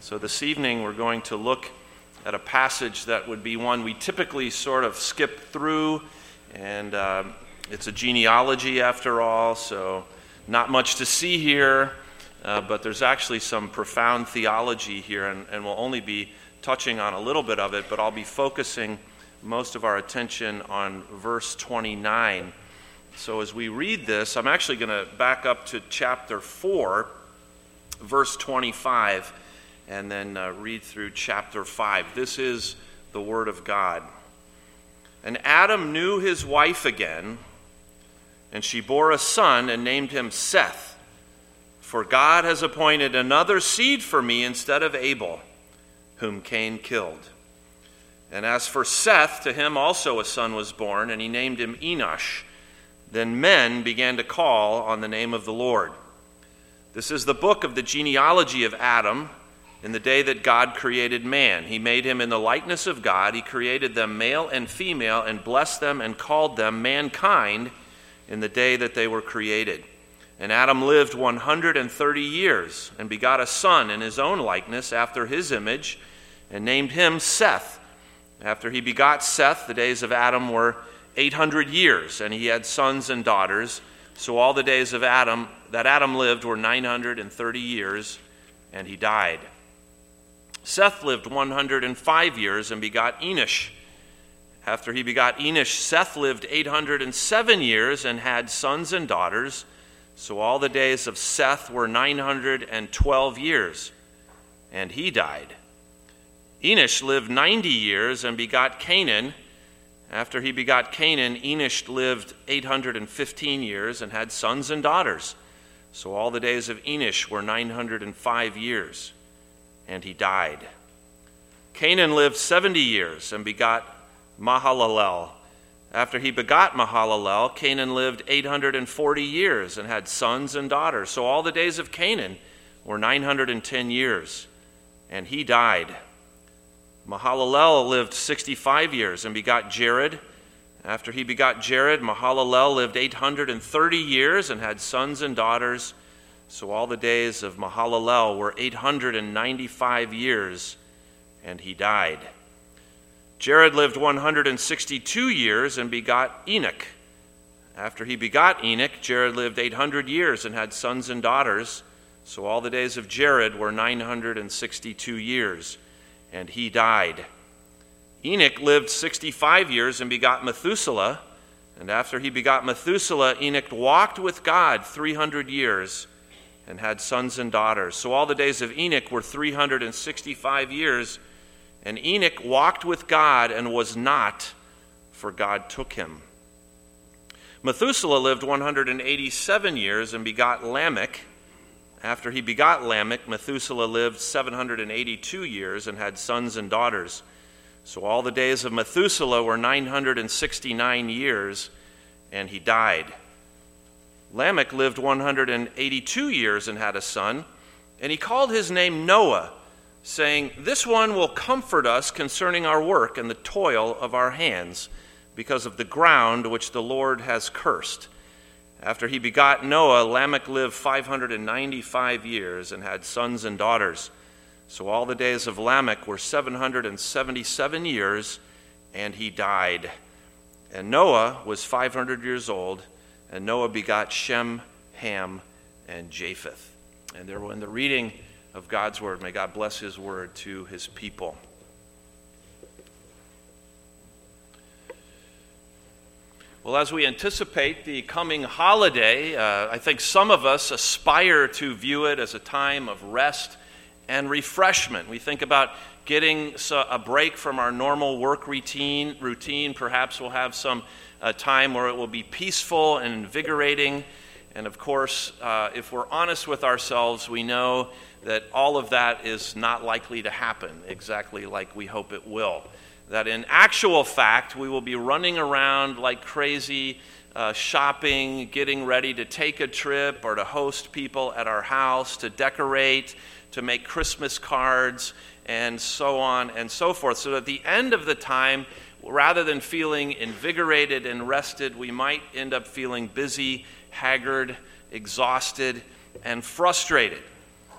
So this evening we're going to look at a passage that would be one we typically sort of skip through, and it's a genealogy after all, so not much to see here, but there's actually some profound theology here, and we'll only be touching on a little bit of it, but I'll be focusing most of our attention on verse 29. So as we read this, I'm actually going to back up to chapter 4, verse 25, and then read through chapter 5. This is the Word of God. And Adam knew his wife again, and she bore a son and named him Seth. For God has appointed another seed for me instead of Abel, whom Cain killed. And as for Seth, to him also a son was born, and he named him Enosh. Then men began to call on the name of the Lord. This is the book of the genealogy of Adam. In the day that God created man, he made him in the likeness of God. He created them male and female and blessed them and called them mankind in the day that they were created. And Adam lived 130 years and begot a son in his own likeness after his image and named him Seth. After he begot Seth, the days of Adam were 800 years, and he had sons and daughters. So all the days of Adam that Adam lived were 930 years, and he died. Seth lived 105 years and begot Enosh. After he begot Enosh, Seth lived 807 years and had sons and daughters. So all the days of Seth were 912 years, and he died. Enosh lived 90 years and begot Canaan. After he begot Canaan, Enosh lived 815 years and had sons and daughters. So all the days of Enosh were 905 years, and he died. Canaan lived 70 years and begot Mahalalel. After he begot Mahalalel, Canaan lived 840 years and had sons and daughters. So all the days of Canaan were 910 years, and he died. Mahalalel lived 65 years and begot Jared. After he begot Jared, Mahalalel lived 830 years and had sons and daughters. So all the days of Mahalalel were 895 years, and he died. Jared lived 162 years and begot Enoch. After he begot Enoch, Jared lived 800 years and had sons and daughters. So all the days of Jared were 962 years, and he died. Enoch lived 65 years and begot Methuselah. And after he begot Methuselah, Enoch walked with God 300 years and had sons and daughters. So all the days of Enoch were 365 years, and Enoch walked with God and was not, for God took him. Methuselah lived 187 years and begot Lamech. After he begot Lamech, Methuselah lived 782 years and had sons and daughters. So all the days of Methuselah were 969 years, and he died. Lamech lived 182 years and had a son, and he called his name Noah, saying, "This one will comfort us concerning our work and the toil of our hands, because of the ground which the Lord has cursed." After he begot Noah, Lamech lived 595 years and had sons and daughters. So all the days of Lamech were 777 years, and he died. And Noah was 500 years old, and Noah begot Shem, Ham, and Japheth. And there in the reading of God's word, may God bless his word to his people. Well, as we anticipate the coming holiday, I think some of us aspire to view it as a time of rest and refreshment. We think about getting a break from our normal work routine. Perhaps we'll have some time where it will be peaceful and invigorating. And of course, if we're honest with ourselves, we know that all of that is not likely to happen exactly like we hope it will. That in actual fact, we will be running around like crazy, shopping, getting ready to take a trip or to host people at our house, to decorate, to make Christmas cards, and so on and so forth. So at the end of the time, rather than feeling invigorated and rested, we might end up feeling busy, haggard, exhausted, and frustrated.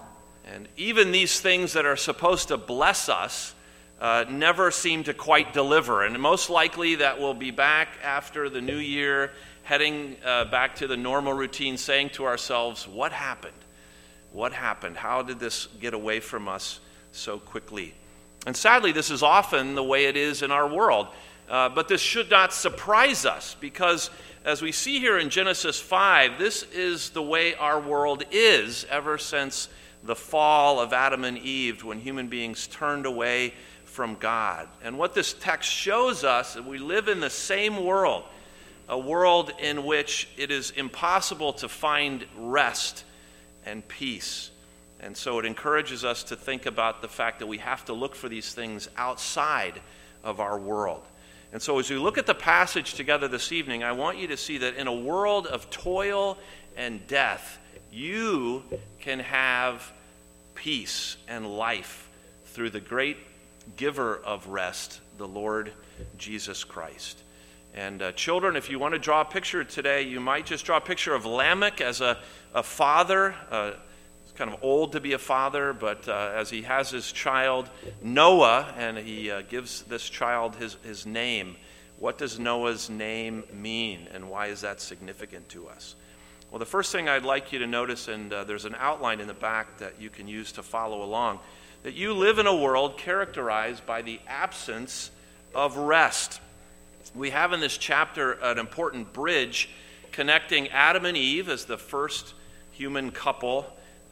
And even these things that are supposed to bless us never seem to quite deliver. And most likely that we'll be back after the new year, heading back to the normal routine, saying to ourselves, what happened? What happened? How did this get away from us so quickly? And sadly, this is often the way it is in our world. But this should not surprise us, because as we see here in Genesis 5, this is the way our world is ever since the fall of Adam and Eve, when human beings turned away from God. And what this text shows us, that we live in the same world, a world in which it is impossible to find rest and peace. And so it encourages us to think about the fact that we have to look for these things outside of our world. And so as we look at the passage together this evening, I want you to see that in a world of toil and death, you can have peace and life through the great giver of rest, the Lord Jesus Christ. And children, if you want to draw a picture today, you might just draw a picture of Lamech as a father. He's kind of old to be a father, but as he has his child Noah, and he gives this child his name. What does Noah's name mean, and why is that significant to us? Well, the first thing I'd like you to notice, and there's an outline in the back that you can use to follow along, that you live in a world characterized by the absence of rest. We have in this chapter an important bridge connecting Adam and Eve as the first human couple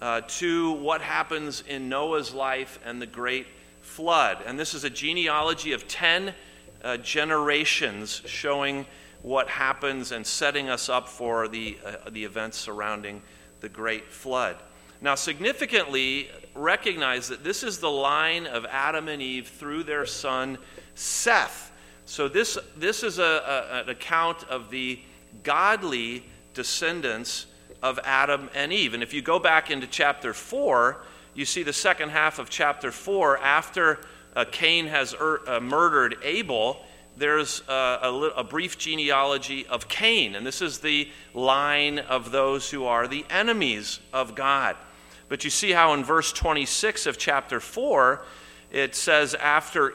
to what happens in Noah's life and the great flood. And this is a genealogy of 10 generations showing what happens and setting us up for the events surrounding the great flood. Now, significantly, recognize that this is the line of Adam and Eve through their son Seth. So this is an account of the godly descendants of Adam and Eve. And if you go back into chapter 4, you see the second half of chapter 4, after Cain has murdered Abel, there's a brief genealogy of Cain. And this is the line of those who are the enemies of God. But you see how in verse 26 of chapter 4, it says after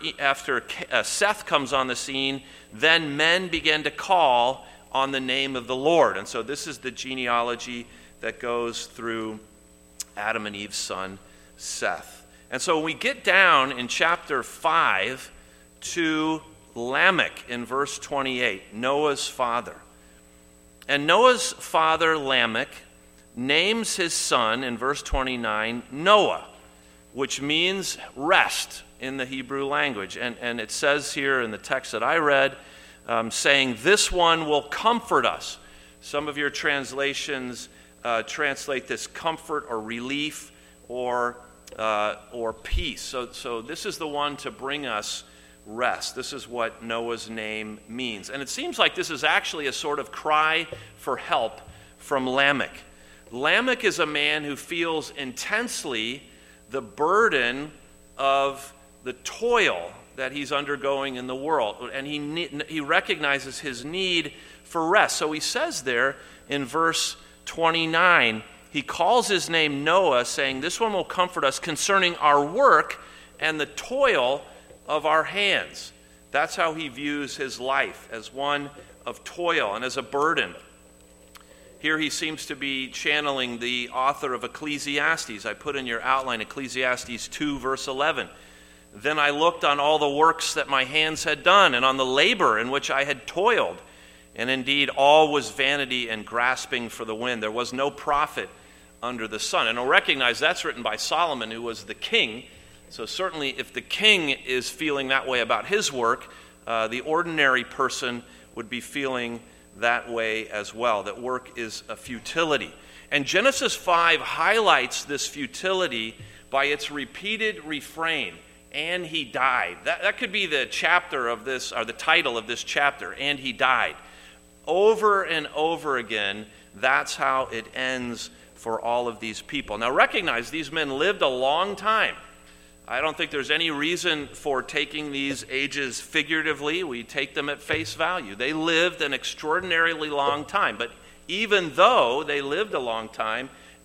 Seth comes on the scene, then men began to call on the name of the Lord. And so this is the genealogy that goes through Adam and Eve's son, Seth. And so when we get down in chapter 5 to Lamech in verse 28, Noah's father. And Noah's father, Lamech, names his son in verse 29, Noah, which means rest in the Hebrew language. And it says here in the text that I read, saying, this one will comfort us. Some of your translations translate this comfort or relief or peace. So this is the one to bring us rest. This is what Noah's name means. And it seems like this is actually a sort of cry for help from Lamech. Lamech is a man who feels intensely the burden of the toil that he's undergoing in the world. And he recognizes his need for rest. So he says there in verse 29, he calls his name Noah, saying, this one will comfort us concerning our work and the toil of our hands. That's how he views his life, as one of toil and as a burden. Here he seems to be channeling the author of Ecclesiastes. I put in your outline Ecclesiastes 2, verse 11. Then I looked on all the works that my hands had done, and on the labor in which I had toiled. And indeed, all was vanity and grasping for the wind. There was no profit under the sun. And I'll recognize that's written by Solomon, who was the king. So certainly if the king is feeling that way about his work, the ordinary person would be feeling that way as well, that work is a futility. And Genesis 5 highlights this futility by its repeated refrain, and he died. That could be the chapter of this, or the title of this chapter, and he died. Over and over again, that's how it ends for all of these people. Now recognize these men lived a long time. I don't think there's any reason for taking these ages figuratively. We take them at face value. They lived an extraordinarily long time. But even though they lived a long time,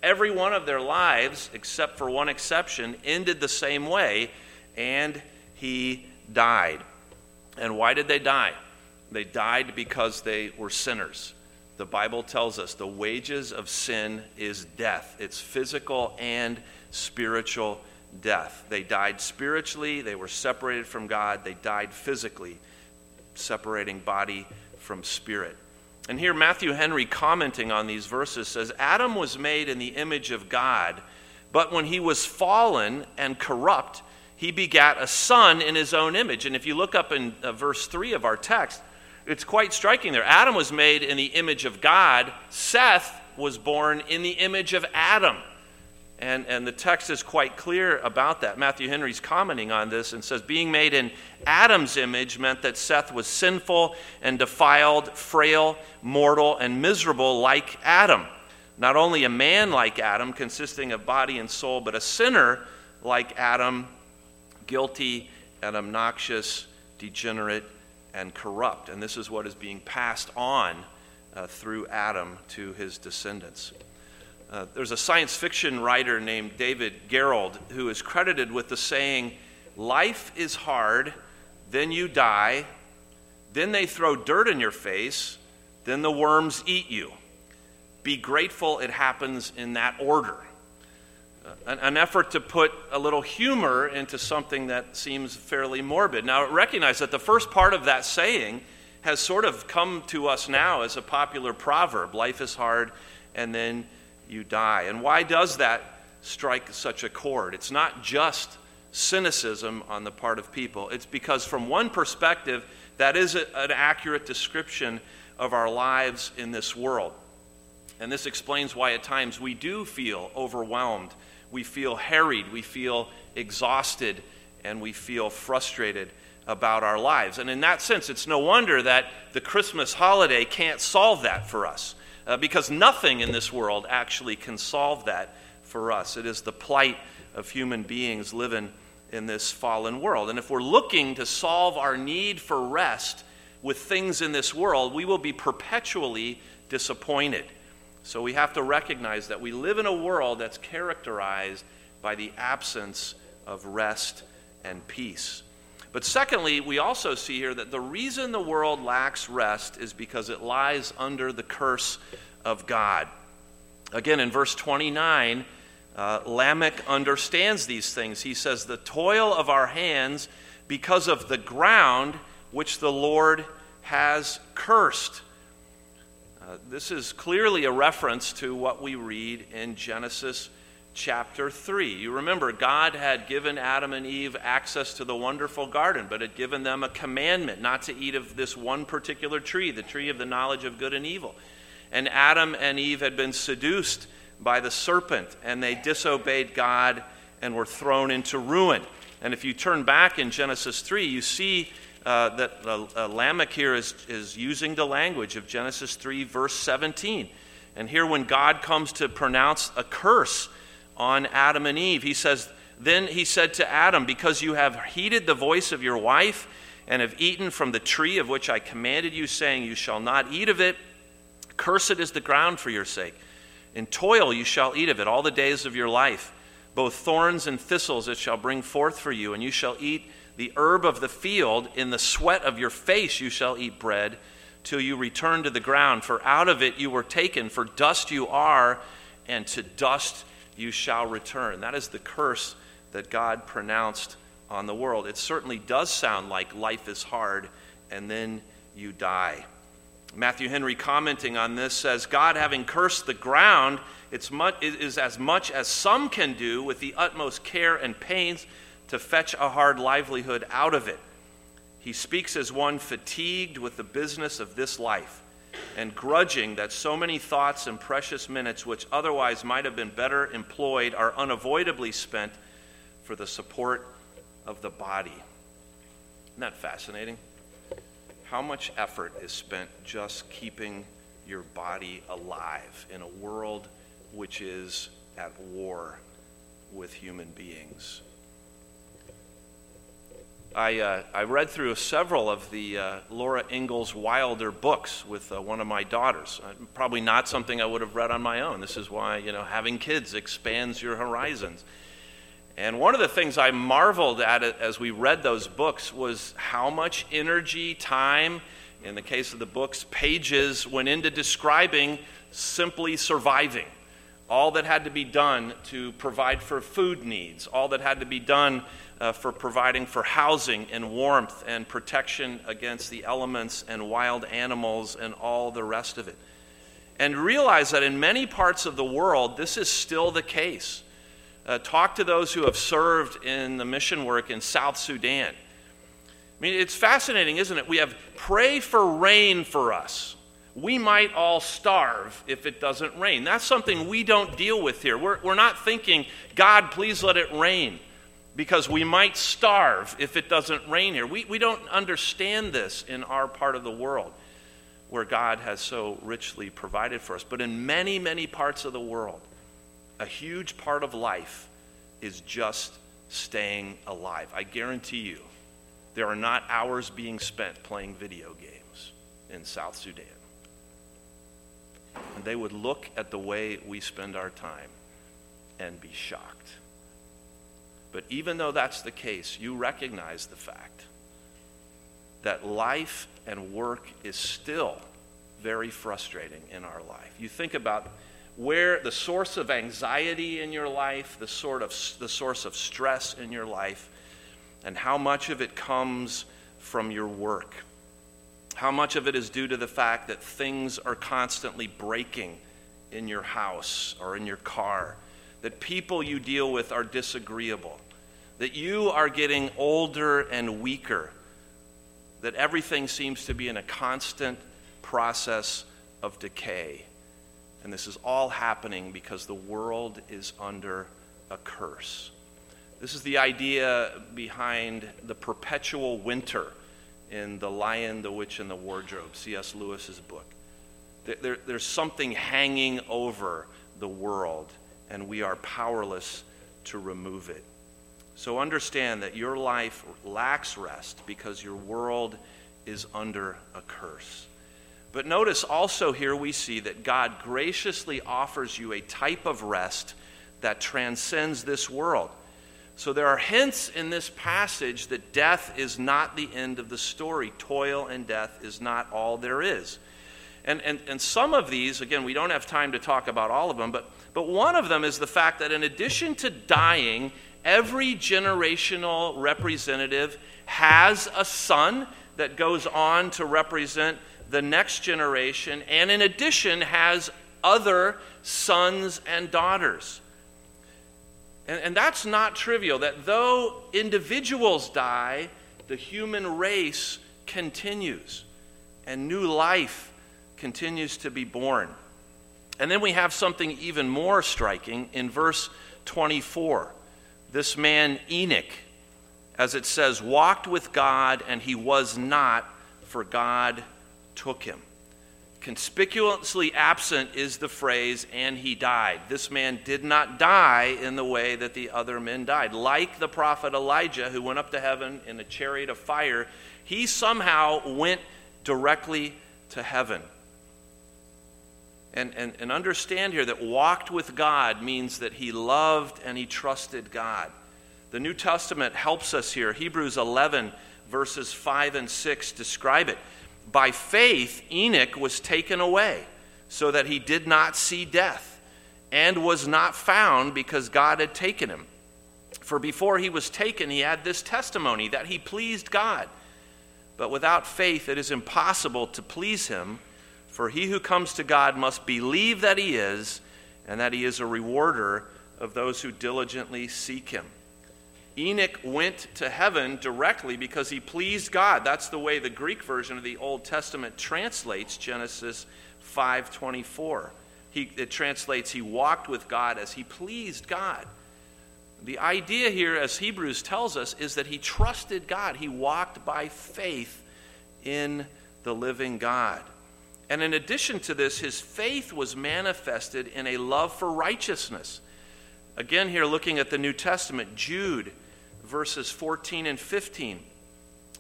every one of their lives, except for one exception, ended the same way, and he died. And why did they die? They died because they were sinners. The Bible tells us the wages of sin is death. It's physical and spiritual death. They died spiritually. They were separated from God. They died physically, separating body from spirit. And here Matthew Henry, commenting on these verses, says, Adam was made in the image of God, but when he was fallen and corrupt, he begat a son in his own image. And if you look up in verse 3 of our text, it's quite striking there. Adam was made in the image of God. Seth was born in the image of Adam. And the text is quite clear about that. Matthew Henry's commenting on this and says, being made in Adam's image meant that Seth was sinful and defiled, frail, mortal, and miserable like Adam. Not only a man like Adam, consisting of body and soul, but a sinner like Adam, guilty and obnoxious, degenerate, and corrupt. And this is what is being passed on through Adam to his descendants. There's a science fiction writer named David Gerrold who is credited with the saying, life is hard, then you die, then they throw dirt in your face, then the worms eat you. Be grateful it happens in that order. An effort to put a little humor into something that seems fairly morbid. Now, recognize that the first part of that saying has sort of come to us now as a popular proverb. Life is hard, and then you die. And why does that strike such a chord? It's not just cynicism on the part of people. It's because from one perspective, that is an accurate description of our lives in this world. And this explains why at times we do feel overwhelmed. We feel harried, we feel exhausted, and we feel frustrated about our lives. And in that sense, it's no wonder that the Christmas holiday can't solve that for us, because nothing in this world actually can solve that for us. It is the plight of human beings living in this fallen world. And if we're looking to solve our need for rest with things in this world, we will be perpetually disappointed. So we have to recognize that we live in a world that's characterized by the absence of rest and peace. But secondly, we also see here that the reason the world lacks rest is because it lies under the curse of God. Again, in verse 29, Lamech understands these things. He says, the toil of our hands because of the ground which the Lord has cursed. This is clearly a reference to what we read in Genesis chapter 3. You remember, God had given Adam and Eve access to the wonderful garden, but had given them a commandment not to eat of this one particular tree, the tree of the knowledge of good and evil. And Adam and Eve had been seduced by the serpent, and they disobeyed God and were thrown into ruin. And if you turn back in Genesis 3, you see that Lamech here is using the language of Genesis 3, verse 17. And here when God comes to pronounce a curse on Adam and Eve, he says, then he said to Adam, because you have heeded the voice of your wife and have eaten from the tree of which I commanded you, saying, you shall not eat of it, cursed is the ground for your sake. In toil you shall eat of it all the days of your life. Both thorns and thistles it shall bring forth for you, and you shall eat the herb of the field. In the sweat of your face you shall eat bread, till you return to the ground. For out of it you were taken, for dust you are, and to dust you shall return. That is the curse that God pronounced on the world. It certainly does sound like life is hard, and then you die. Matthew Henry, commenting on this, says, God having cursed the ground, it is as much as some can do with the utmost care and pains to fetch a hard livelihood out of it. He speaks as one fatigued with the business of this life, and grudging that so many thoughts and precious minutes which otherwise might have been better employed are unavoidably spent for the support of the body. Isn't that fascinating? How much effort is spent just keeping your body alive in a world which is at war with human beings? I read through several of the Laura Ingalls Wilder books with one of my daughters. Probably not something I would have read on my own. This is why, having kids expands your horizons. And one of the things I marveled at as we read those books was how much energy, time, in the case of the books, pages went into describing simply surviving. All that had to be done to provide for food needs, all that had to be done for providing for housing and warmth and protection against the elements and wild animals and all the rest of it. And realize that in many parts of the world, this is still the case. Talk to those who have served in the mission work in South Sudan. I mean, it's fascinating, isn't it? We have pray for rain for us. We might all starve if it doesn't rain. That's something we don't deal with here. We're not thinking, God, please let it rain, because we might starve if it doesn't rain here. We don't understand this in our part of the world where God has so richly provided for us. But in many, many parts of the world, a huge part of life is just staying alive. I guarantee you, there are not hours being spent playing video games in South Sudan. And they would look at the way we spend our time and be shocked. But even though that's the case, you recognize the fact that life and work is still very frustrating in our life. You think about where the source of anxiety in your life, the source of stress in your life, and how much of it comes from your work. How much of it is due to the fact that things are constantly breaking in your house or in your car, that people you deal with are disagreeable, that you are getting older and weaker, that everything seems to be in a constant process of decay. And this is all happening because the world is under a curse. This is the idea behind the perpetual winter in The Lion, the Witch, and the Wardrobe, C.S. Lewis's book. There's something hanging over the world, and we are powerless to remove it. So understand that your life lacks rest because your world is under a curse. But notice also here we see that God graciously offers you a type of rest that transcends this world. So there are hints in this passage that death is not the end of the story. Toil and death is not all there is. And some of these, again, we don't have time to talk about all of them, but one of them is the fact that in addition to dying, every generational representative has a son that goes on to represent the next generation, and in addition has other sons and daughters. And that's not trivial, that though individuals die, the human race continues, and new life continues to be born. And then we have something even more striking in verse 24. This man Enoch, as it says, walked with God, and he was not, for God took him. Conspicuously absent is the phrase, and he died. This man did not die in the way that the other men died. Like the prophet Elijah, who went up to heaven in a chariot of fire, he somehow went directly to heaven. And understand here that walked with God means that he loved and he trusted God. The New Testament helps us here. Hebrews 11, verses 5 and 6 describe it. By faith, Enoch was taken away so that he did not see death, and was not found because God had taken him. For before he was taken, he had this testimony that he pleased God. But without faith, it is impossible to please him, for he who comes to God must believe that he is, and that he is a rewarder of those who diligently seek him. Enoch went to heaven directly because he pleased God. That's the way the Greek version of the Old Testament translates Genesis 5:24. It translates, he walked with God as he pleased God. The idea here, as Hebrews tells us, is that he trusted God. He walked by faith in the living God. And in addition to this, his faith was manifested in a love for righteousness. Again, here looking at the New Testament, Jude, verses 14 and 15.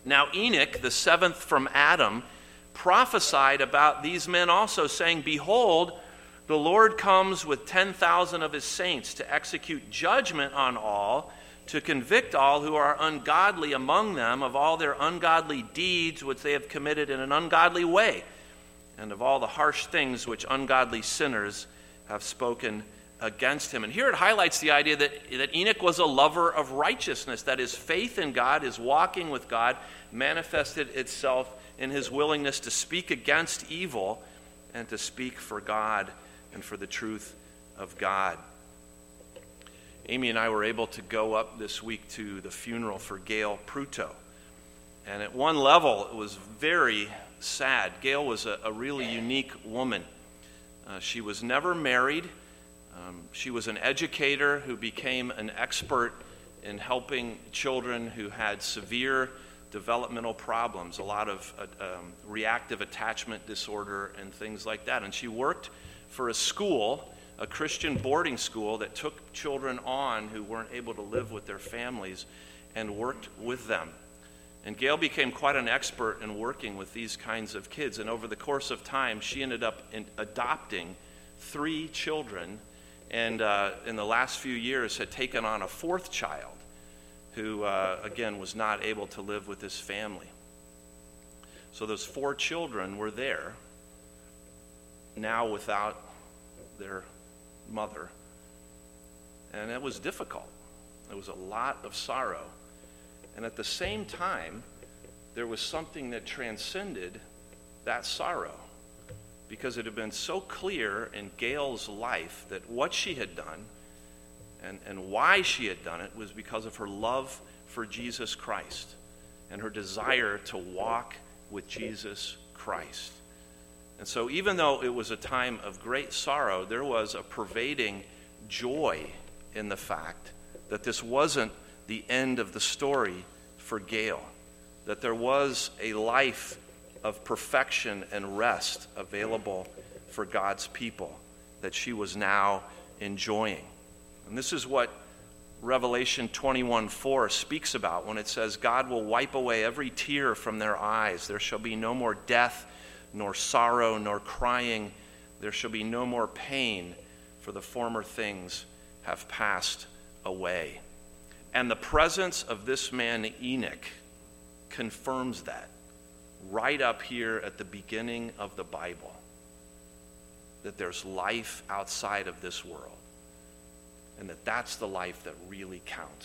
Now Enoch, the seventh from Adam, prophesied about these men also, saying, Behold, the Lord comes with 10,000 of his saints to execute judgment on all, to convict all who are ungodly among them of all their ungodly deeds which they have committed in an ungodly way, and of all the harsh things which ungodly sinners have spoken against him. And here it highlights the idea that Enoch was a lover of righteousness, that his faith in God, his walking with God, manifested itself in his willingness to speak against evil and to speak for God and for the truth of God. Amy and I were able to go up this week to the funeral for Gail Pruto. And at one level, it was very sad. Gail was a really unique woman. She was never married. She was an educator who became an expert in helping children who had severe developmental problems, a lot of reactive attachment disorder and things like that. And she worked for a school, a Christian boarding school that took children on who weren't able to live with their families and worked with them. And Gail became quite an expert in working with these kinds of kids. And over the course of time, she ended up adopting 3 children, and in the last few years had taken on a 4th child who, again, was not able to live with his family. So those 4 children were there, now without their mother. And it was difficult. There was a lot of sorrow. And at the same time, there was something that transcended that sorrow, because it had been so clear in Gail's life that what she had done and why she had done it was because of her love for Jesus Christ and her desire to walk with Jesus Christ. And so even though it was a time of great sorrow, there was a pervading joy in the fact that this wasn't the end of the story for Gail, that there was a life of perfection and rest available for God's people that she was now enjoying. And this is what Revelation 21:4 speaks about when it says, God will wipe away every tear from their eyes. There shall be no more death, nor sorrow, nor crying. There shall be no more pain, for the former things have passed away. And the presence of this man Enoch confirms that right up here at the beginning of the Bible, that there's life outside of this world, and that's the life that really counts.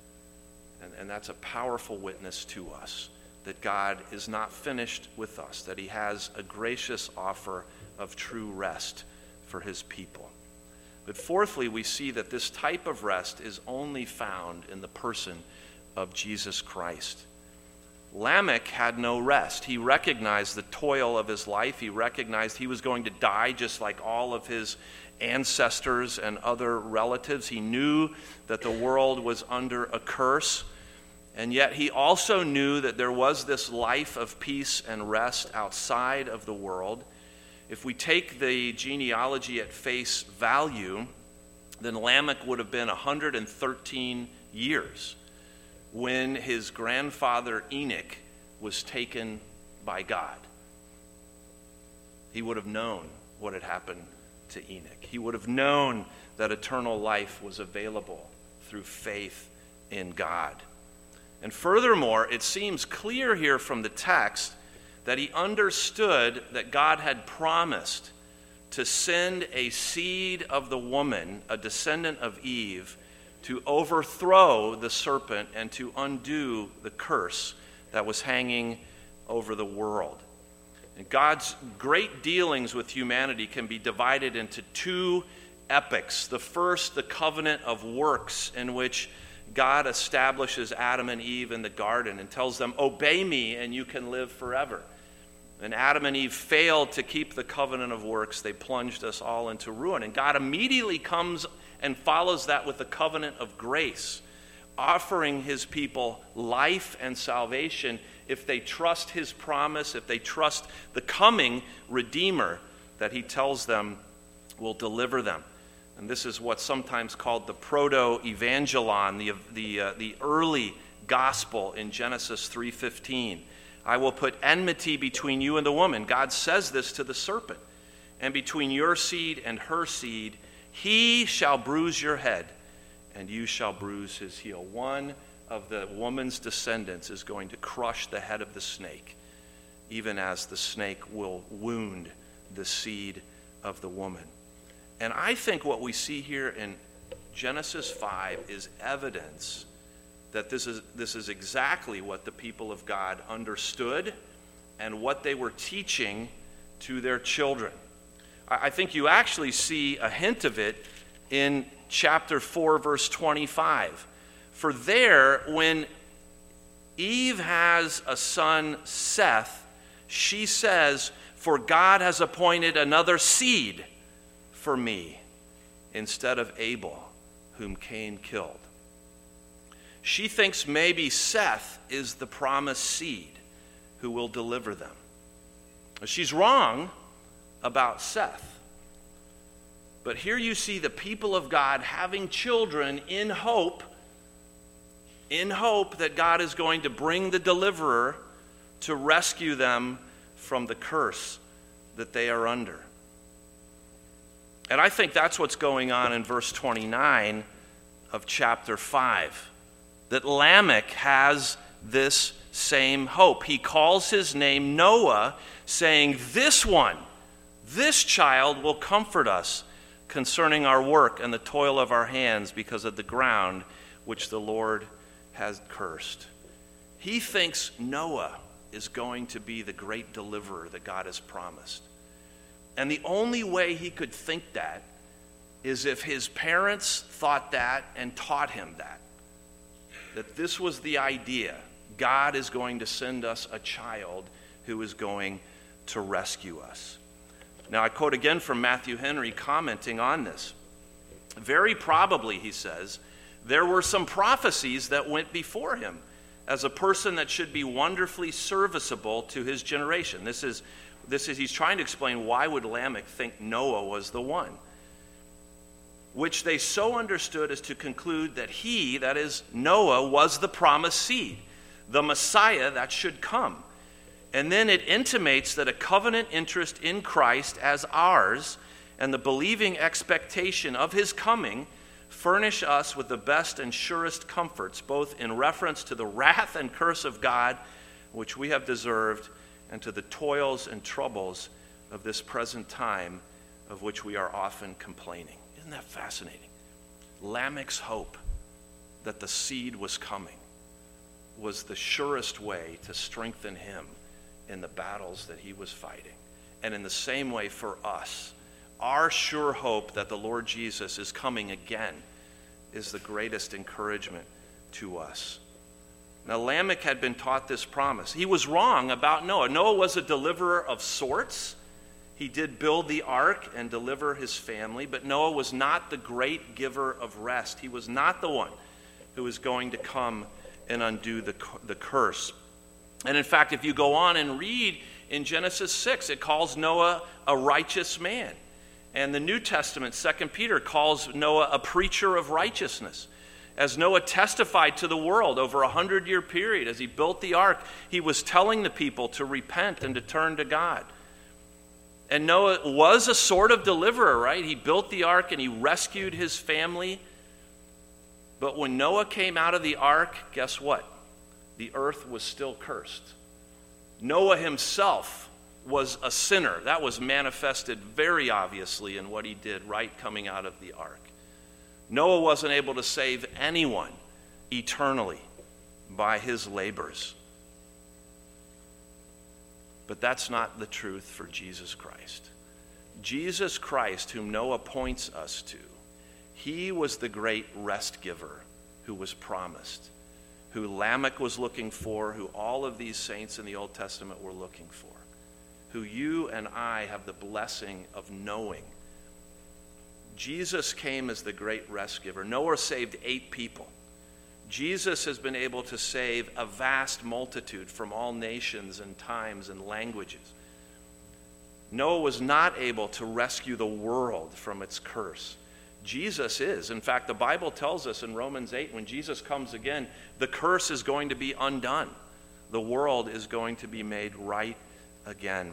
And that's a powerful witness to us that God is not finished with us, that he has a gracious offer of true rest for his people. But fourthly, we see that this type of rest is only found in the person of Jesus Christ. Lamech had no rest. He recognized the toil of his life. He recognized he was going to die just like all of his ancestors and other relatives. He knew that the world was under a curse. And yet he also knew that there was this life of peace and rest outside of the world. If we take the genealogy at face value, then Lamech would have been 113 years when his grandfather Enoch was taken by God. He would have known what had happened to Enoch. He would have known that eternal life was available through faith in God. And furthermore, it seems clear here from the text that he understood that God had promised to send a seed of the woman, a descendant of Eve, to overthrow the serpent and to undo the curse that was hanging over the world. And God's great dealings with humanity can be divided into 2 epics. The first, the covenant of works, in which God establishes Adam and Eve in the garden and tells them, obey me and you can live forever. And Adam and Eve failed to keep the covenant of works. They plunged us all into ruin. And God immediately comes and follows that with the covenant of grace, offering his people life and salvation if they trust his promise, if they trust the coming Redeemer that he tells them will deliver them. And this is what's sometimes called the proto-evangelon, the early gospel in Genesis 3:15. I will put enmity between you and the woman. God says this to the serpent. And between your seed and her seed, he shall bruise your head, and you shall bruise his heel. One of the woman's descendants is going to crush the head of the snake, even as the snake will wound the seed of the woman. And I think what we see here in Genesis 5 is evidence that this is exactly what the people of God understood and what they were teaching to their children. I think you actually see a hint of it in chapter 4, verse 25. For there, when Eve has a son, Seth, she says, "For God has appointed another seed for me instead of Abel, whom Cain killed." She thinks maybe Seth is the promised seed who will deliver them. She's wrong about Seth. But here you see the people of God having children in hope that God is going to bring the deliverer to rescue them from the curse that they are under. And I think that's what's going on in verse 29 of chapter 5. That Lamech has this same hope. He calls his name Noah, saying, this child will comfort us concerning our work and the toil of our hands because of the ground which the Lord has cursed. He thinks Noah is going to be the great deliverer that God has promised. And the only way he could think that is if his parents thought that and taught him that this was the idea. God is going to send us a child who is going to rescue us. Now, I quote again from Matthew Henry commenting on this. Very probably, he says, there were some prophecies that went before him as a person that should be wonderfully serviceable to his generation. This is he's trying to explain why would Lamech think Noah was the one, which they so understood as to conclude that he, that is Noah, was the promised seed, the Messiah that should come. And then it intimates that a covenant interest in Christ as ours and the believing expectation of his coming furnish us with the best and surest comforts, both in reference to the wrath and curse of God, which we have deserved, and to the toils and troubles of this present time, of which we are often complaining. Isn't that fascinating? Lamech's hope that the seed was coming was the surest way to strengthen him in the battles that he was fighting. And in the same way for us, our sure hope that the Lord Jesus is coming again is the greatest encouragement to us. Now, Lamech had been taught this promise. He was wrong about Noah. Noah was a deliverer of sorts. He did build the ark and deliver his family, but Noah was not the great giver of rest. He was not the one who was going to come and undo the curse. And in fact, if you go on and read in Genesis 6, it calls Noah a righteous man. And the New Testament, 2 Peter, calls Noah a preacher of righteousness. As Noah testified to the world over a 100-year period, as he built the ark, he was telling the people to repent and to turn to God. And Noah was a sort of deliverer, right? He built the ark and he rescued his family. But when Noah came out of the ark, guess what? The earth was still cursed. Noah himself was a sinner. That was manifested very obviously in what he did right coming out of the ark. Noah wasn't able to save anyone eternally by his labors. But that's not the truth for Jesus Christ. Jesus Christ, whom Noah points us to, he was the great rest giver who was promised, who Lamech was looking for, who all of these saints in the Old Testament were looking for, who you and I have the blessing of knowing. Jesus came as the great rest giver. Noah saved 8 people. Jesus has been able to save a vast multitude from all nations and times and languages. Noah was not able to rescue the world from its curse. Jesus is. In fact, the Bible tells us in Romans 8, when Jesus comes again, the curse is going to be undone. The world is going to be made right again.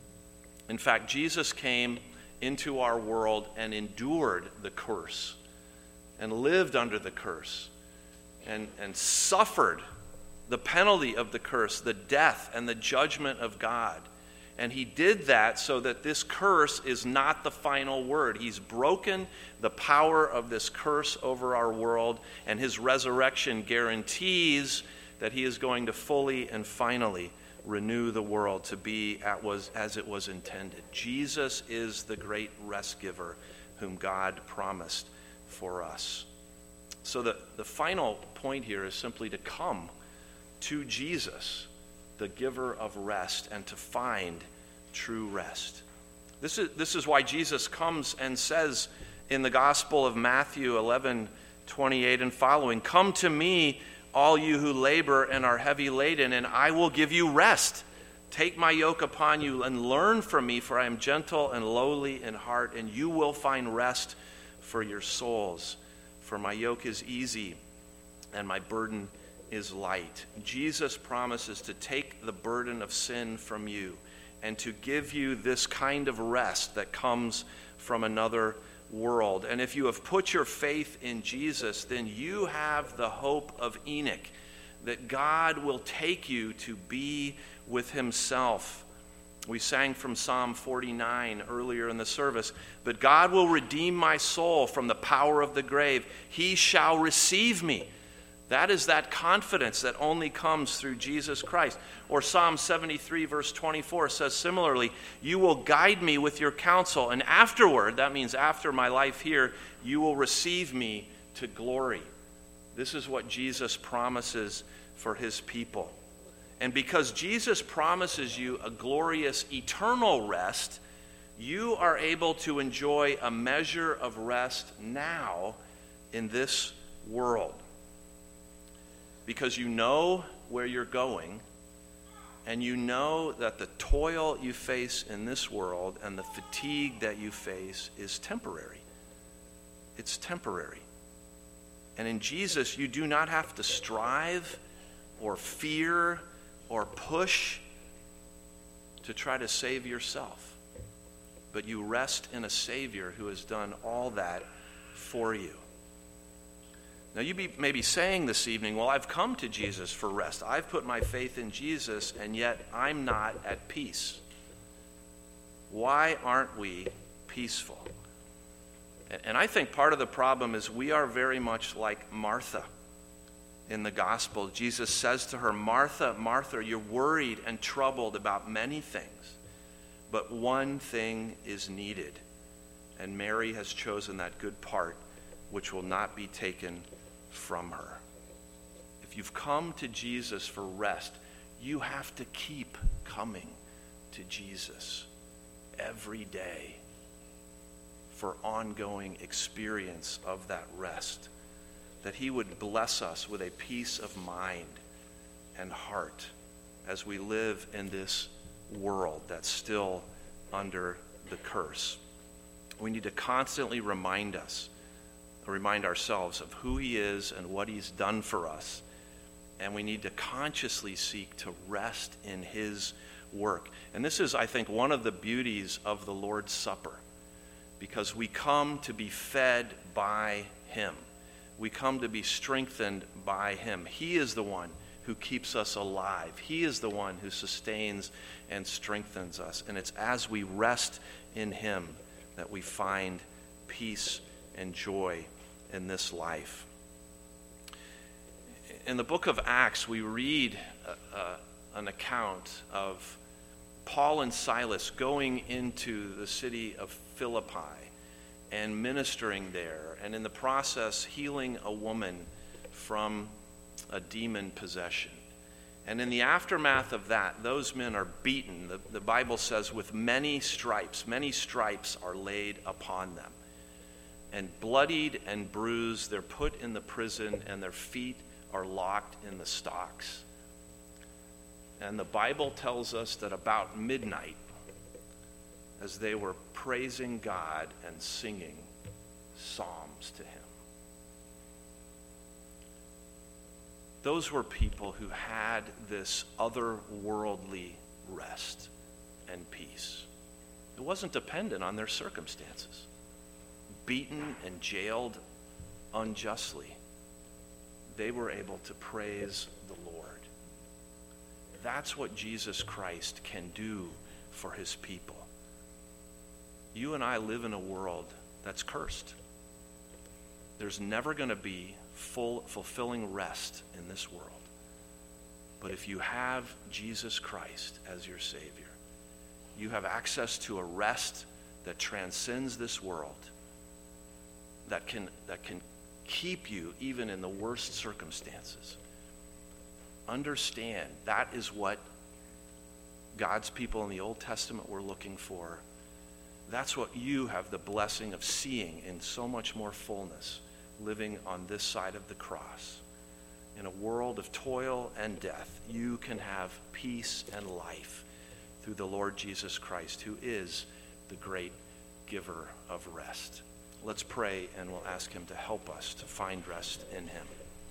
In fact, Jesus came into our world and endured the curse and lived under the curse and suffered the penalty of the curse, the death and the judgment of God. And he did that so that this curse is not the final word. He's broken the power of this curse over our world, and his resurrection guarantees that he is going to fully and finally renew the world to be as it was intended. Jesus is the great rest giver whom God promised for us. So the final point here is simply to come to Jesus, the giver of rest, and to find true rest. This is why Jesus comes and says in the Gospel of Matthew 11:28 and following, "Come to me, all you who labor and are heavy laden, and I will give you rest. Take my yoke upon you and learn from me, for I am gentle and lowly in heart, and you will find rest for your souls. For my yoke is easy and my burden is light." Jesus promises to take the burden of sin from you and to give you this kind of rest that comes from another world. And if you have put your faith in Jesus, then you have the hope of Enoch, that God will take you to be with himself. We sang from Psalm 49 earlier in the service, "But God will redeem my soul from the power of the grave. He shall receive me." That is that confidence that only comes through Jesus Christ. Or Psalm 73 verse 24 says similarly, "You will guide me with your counsel, and afterward," that means after my life here, "you will receive me to glory." This is what Jesus promises for his people. And because Jesus promises you a glorious eternal rest, you are able to enjoy a measure of rest now in this world. Because you know where you're going, and you know that the toil you face in this world and the fatigue that you face is temporary. It's temporary. And in Jesus, you do not have to strive or fear or push to try to save yourself. But you rest in a Savior who has done all that for you. Now you may be saying this evening, "Well, I've come to Jesus for rest. I've put my faith in Jesus, and yet I'm not at peace." Why aren't we peaceful? And I think part of the problem is we are very much like Martha in the gospel. Jesus says to her, "Martha, Martha, you're worried and troubled about many things, but one thing is needed, and Mary has chosen that good part which will not be taken from her." If you've come to Jesus for rest, you have to keep coming to Jesus every day for ongoing experience of that rest, that he would bless us with a peace of mind and heart as we live in this world that's still under the curse. We need to constantly remind ourselves of who he is and what he's done for us. And we need to consciously seek to rest in his work. And this is, I think, one of the beauties of the Lord's Supper, because we come to be fed by him. We come to be strengthened by him. He is the one who keeps us alive. He is the one who sustains and strengthens us. And it's as we rest in him that we find peace and joy in this life. In the book of Acts, we read an account of Paul and Silas going into the city of Philippi and ministering there, and in the process healing a woman from a demon possession. And in the aftermath of that, those men are beaten, the Bible says, with many stripes. Many stripes are laid upon them. And bloodied and bruised, they're put in the prison, and their feet are locked in the stocks. And the Bible tells us that about midnight, as they were praising God and singing, psalms to him. Those were people who had this otherworldly rest and peace. It wasn't dependent on their circumstances. Beaten and jailed unjustly, they were able to praise the Lord. That's what Jesus Christ can do for his people. You and I live in a world that's cursed. There's never going to be fulfilling rest in this world. But if you have Jesus Christ as your Savior, you have access to a rest that transcends this world, that can keep you even in the worst circumstances. Understand, that is what God's people in the Old Testament were looking for. That's what you have the blessing of seeing in so much more fullness, living on this side of the cross. In a world of toil and death, you can have peace and life through the Lord Jesus Christ, who is the great giver of rest. Let's pray, and we'll ask him to help us to find rest in him.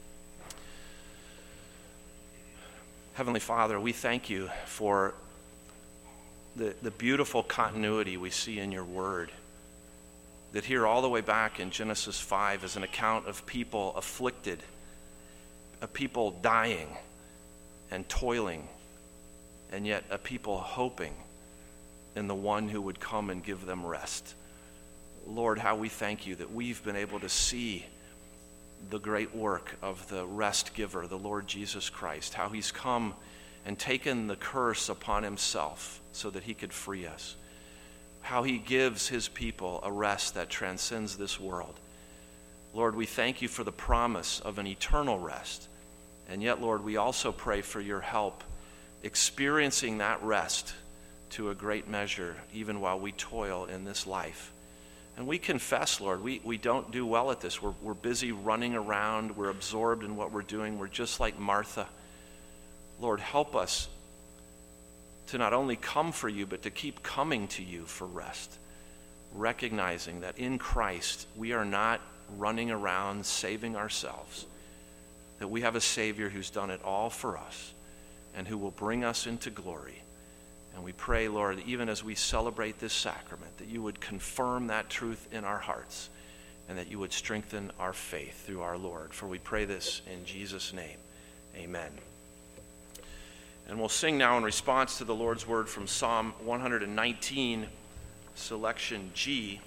Heavenly Father, we thank you for the beautiful continuity we see in your word. That here all the way back in Genesis 5 is an account of people afflicted, a people dying and toiling, and yet a people hoping in the one who would come and give them rest. Lord, how we thank you that we've been able to see the great work of the rest giver, the Lord Jesus Christ, how he's come and taken the curse upon himself so that he could free us, how he gives his people a rest that transcends this world. Lord, we thank you for the promise of an eternal rest, and yet, Lord, we also pray for your help experiencing that rest to a great measure, even while we toil in this life. And we confess, Lord, we don't do well at this. We're busy running around. We're absorbed in what we're doing. We're just like Martha. Lord, help us to not only come for you, but to keep coming to you for rest, recognizing that in Christ we are not running around saving ourselves, that we have a Savior who's done it all for us and who will bring us into glory. And we pray, Lord, even as we celebrate this sacrament, that you would confirm that truth in our hearts and that you would strengthen our faith through our Lord. For we pray this in Jesus' name. Amen. And we'll sing now in response to the Lord's word from Psalm 119, selection G.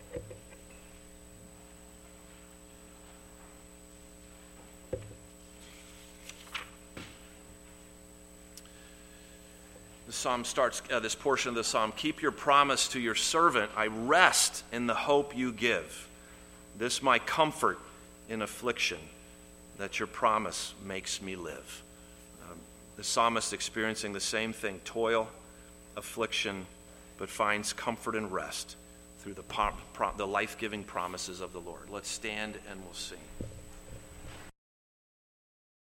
The psalm starts, this portion of the psalm, keep your promise to your servant. I rest in the hope you give. This my comfort in affliction, that your promise makes me live. The psalmist experiencing the same thing, toil, affliction, but finds comfort and rest through the life-giving promises of the Lord. Let's stand and we'll sing.